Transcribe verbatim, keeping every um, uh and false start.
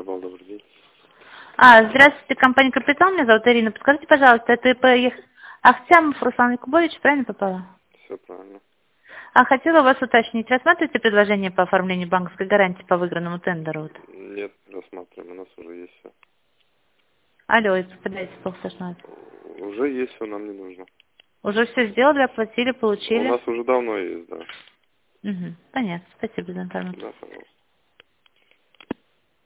Глобал, добрый день. А, здравствуйте, компания «Капитал», меня зовут Ирина. Подскажите, пожалуйста, это поех... Ахтямов Руслан Якубович, правильно попала? Все правильно. А хотела вас уточнить, рассматриваете предложение по оформлению банковской гарантии по выигранному тендеру? Вот. Нет, рассматриваем, у нас уже есть все. Алло, исправляйте, плохо слышно. Уже есть все, нам не нужно. Уже все сделали, оплатили, У получили? нас уже давно есть, да. Угу, понятно, спасибо за информацию. Да, пожалуйста.